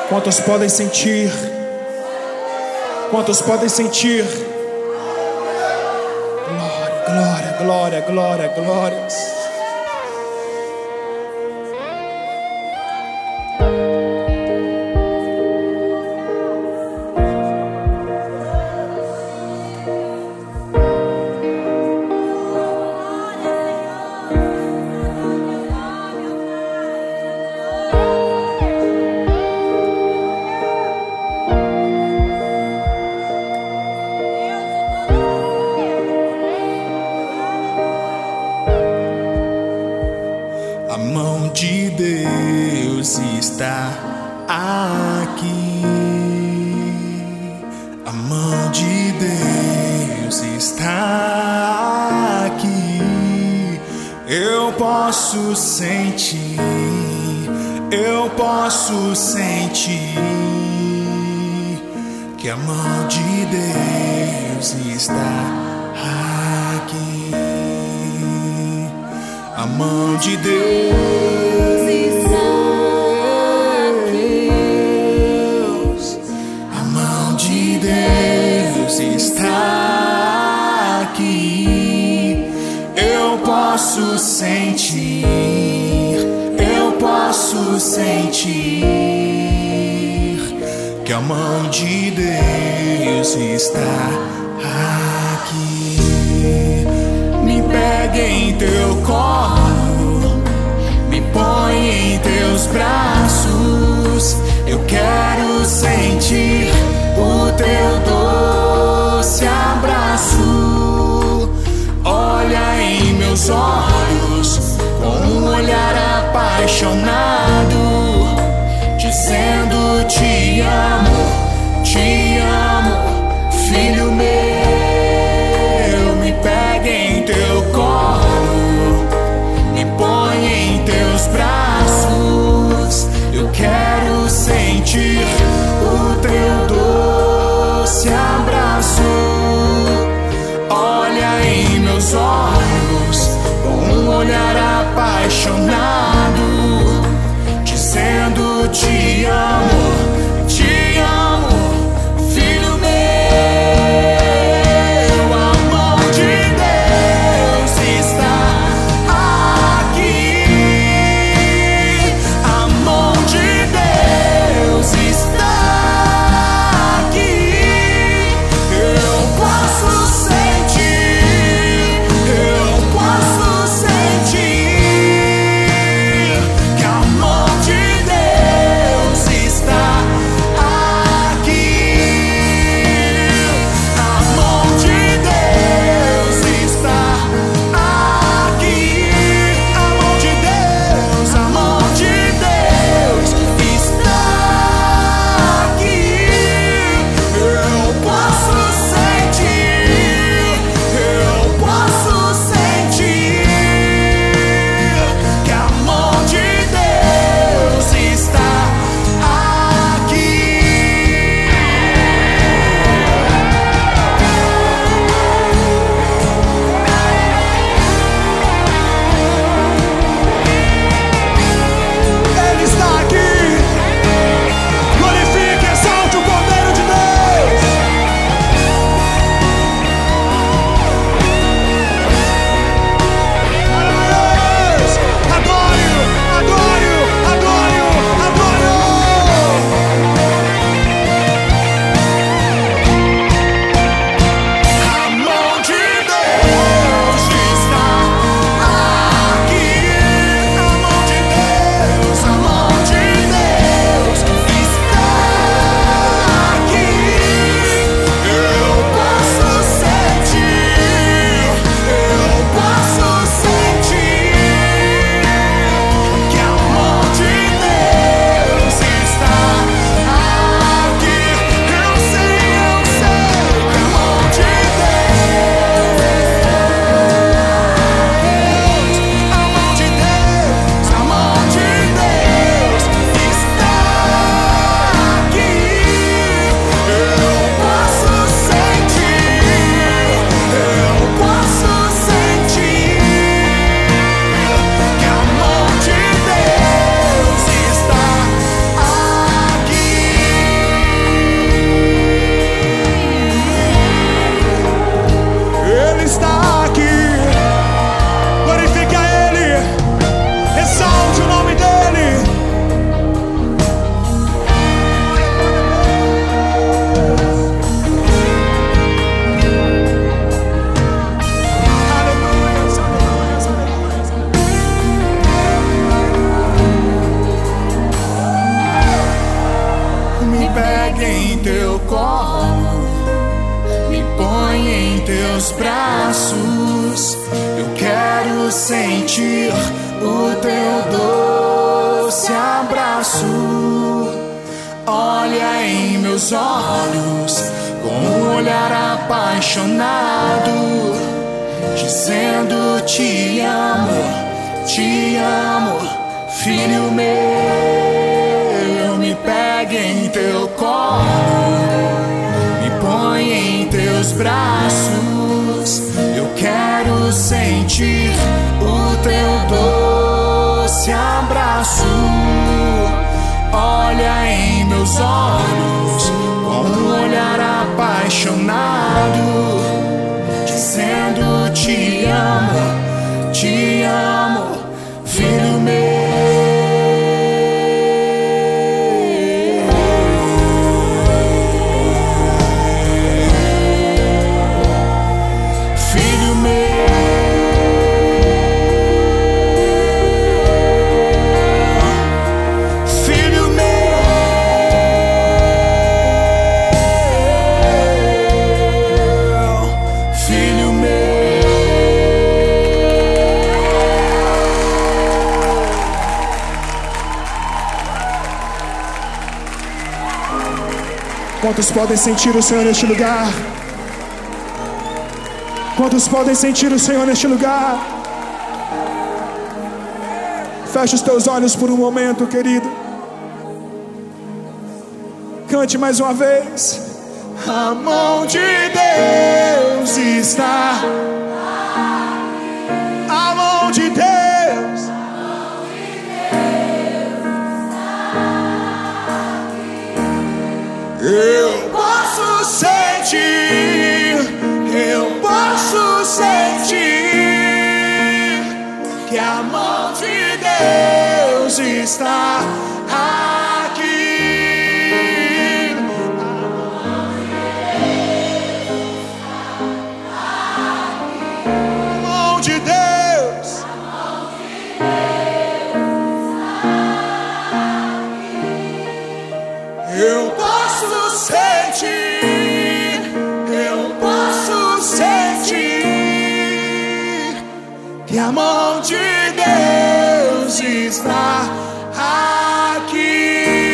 Quantos podem sentir? Quantos podem sentir? Glória, glória, glória, glória, glórias. A mão de Deus está aqui. A mão de Deus está aqui. Eu posso sentir, eu posso sentir que a mão de Deus está aqui. A mão de Deus está aqui. A mão de Deus está aqui. Eu posso sentir, eu posso sentir que a mão de Deus está aqui. Me pega em teu colo, me põe em teus braços. Eu quero sentir o teu doce abraço. Olha em meus olhos com um olhar apaixonado, dizendo te amo, filho meu. Me pega em teu colo, me põe em teus braços. Eu quero sentir o teu doce abraço. Olha em meus olhos com um olhar apaixonado, dizendo te amo, filho meu. Sentir pega em teu colo, me põe em teus braços. Eu quero sentir o teu doce abraço. Olha em meus olhos com um olhar apaixonado, dizendo te amo, filho meu. Me pega em teu colo, me põe em teus braços. Eu quero sentir o teu doce abraço. Olha em meus olhos com um olhar apaixonado, dizendo te amo, filho meu. Quantos podem sentir o Senhor neste lugar? Quantos podem sentir o Senhor neste lugar? Feche os teus olhos por um momento, querido. Cante mais uma vez. A mão de Deus está. A mão de Deus. Eu posso sentir que a mão de Deus está aqui. A mão de Deus. Eu posso sentir que a mão de Deus está aqui.